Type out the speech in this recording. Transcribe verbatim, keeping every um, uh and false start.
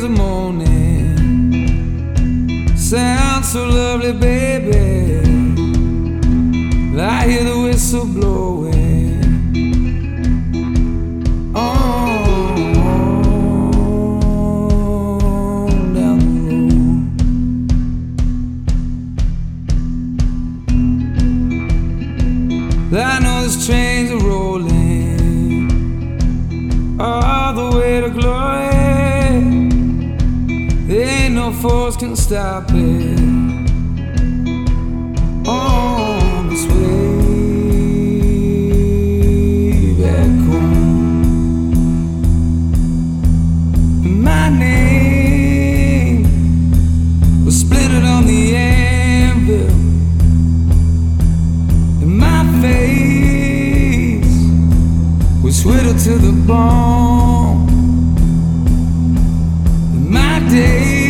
birds are moaning. Sounds so lovely, baby. I hear the whistle blowing. On down the road. I know these trains are rolling all the way to glory. There ain't no force can stop it. On this way back home. My name was splintered on the anvil, and my face was whittled to the bone. My day